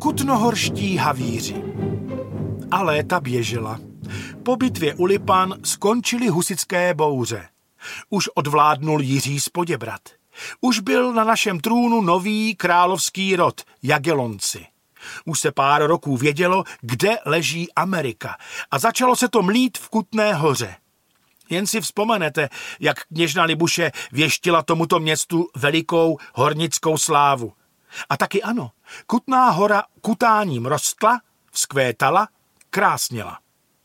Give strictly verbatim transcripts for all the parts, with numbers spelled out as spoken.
Kutnohorští havíři. A léta běžela. Po bitvě u Lipan skončily husitské bouře. Už odvládnul Jiří z Poděbrad. Už byl na našem trůnu nový královský rod, Jagellonci. Už se pár roků vědělo, kde leží Amerika a začalo se to mlít v Kutné Hoře. Jen si vzpomenete, jak kněžna Libuše věštila tomuto městu velikou hornickou slávu. A taky ano, Kutná Hora kutáním rostla, vzkvétala, krásněla.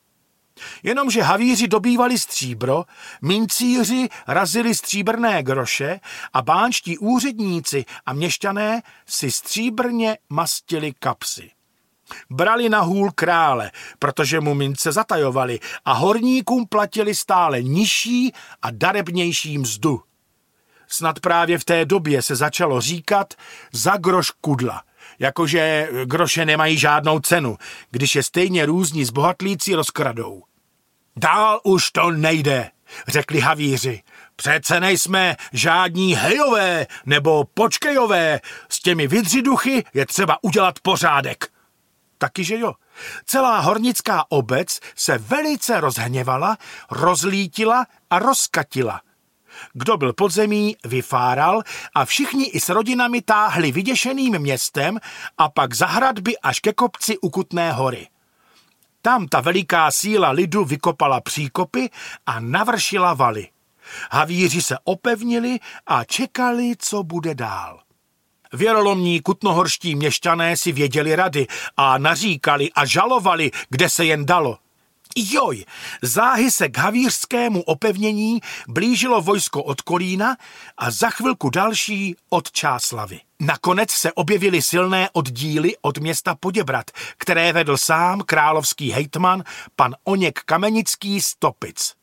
Jenomže havíři dobývali stříbro, mincíři razili stříbrné groše a bánští úředníci a měšťané si stříbrně mastili kapsy. Brali na hůl krále, protože mu mince zatajovali a horníkům platili stále nižší a darebnější mzdu. Snad právě v té době se začalo říkat za groš kudla, jakože groše nemají žádnou cenu, když je stejně různí zbohatlíci rozkradou. Dál už to nejde, řekli havíři. Přece nejsme žádní hejové nebo počkejové, s těmi vydřiduchy je třeba udělat pořádek. Takyže jo. Celá hornická obec se velice rozhněvala, rozlítila a rozkatila. Kdo byl pod zemí, vyfáral a všichni i s rodinami táhli vyděšeným městem a pak za hradby až ke kopci u Kutné Hory. Tam ta veliká síla lidu vykopala příkopy a navršila valy. Havíři se opevnili a čekali, co bude dál. Věrolomní kutnohorští měšťané si věděli rady a naříkali a žalovali, kde se jen dalo. Joj, záhy se k havířskému opevnění blížilo vojsko od Kolína a za chvilku další od Čáslavy. Nakonec se objevily silné oddíly od města Poděbrad, které vedl sám královský hejtman pan Oněk Kamenický z Topic.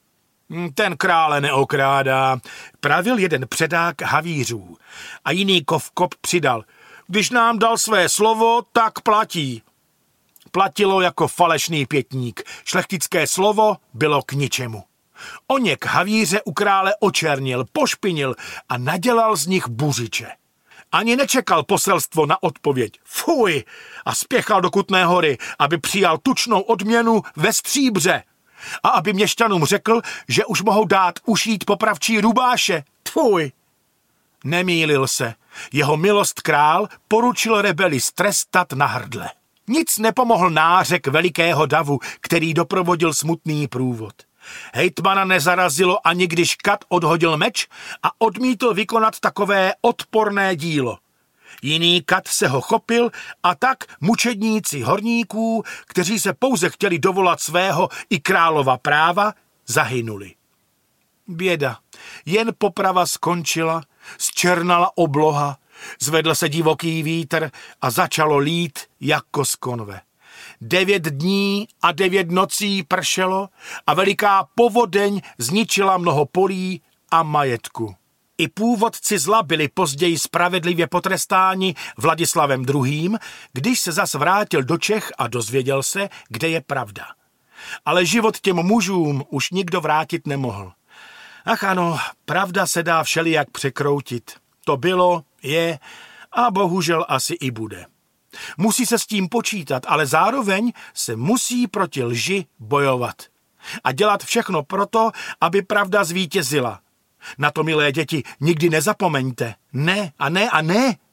Ten krále neokrádá, pravil jeden předák havířů. A jiný kovkop přidal, když nám dal své slovo, tak platí. Platilo jako falešný pětník, šlechtické slovo bylo k ničemu. Oněk havíře u krále očernil, pošpinil a nadělal z nich buřiče. Ani nečekal poselstvo na odpověď. Fuj! A spěchal do Kutné Hory, aby přijal tučnou odměnu ve stříbře. A aby měšťanům řekl, že už mohou dát ušít popravčí rubáše. Tfuj! Nemýlil se. Jeho milost král poručil rebeli strestat na hrdle. Nic nepomohl nářek velikého davu, který doprovodil smutný průvod. Hejtmana nezarazilo ani když kat odhodil meč a odmítl vykonat takové odporné dílo. Jiný kat se ho chopil a tak mučedníci horníků, kteří se pouze chtěli dovolat svého i králova práva, zahynuli. Běda, jen poprava skončila, zčernala obloha, zvedl se divoký vítr a začalo lít jako z konve. Devět dní a devět nocí pršelo a veliká povodeň zničila mnoho polí a majetku. I původci zla byli později spravedlivě potrestáni Vladislavem druhým., když se zas vrátil do Čech a dozvěděl se, kde je pravda. Ale život těm mužům už nikdo vrátit nemohl. Ach ano, pravda se dá všelijak překroutit. To bylo, je a bohužel asi i bude. Musí se s tím počítat, ale zároveň se musí proti lži bojovat. A dělat všechno proto, aby pravda zvítězila. Na to, milé děti, nikdy nezapomeňte. Ne a ne a ne.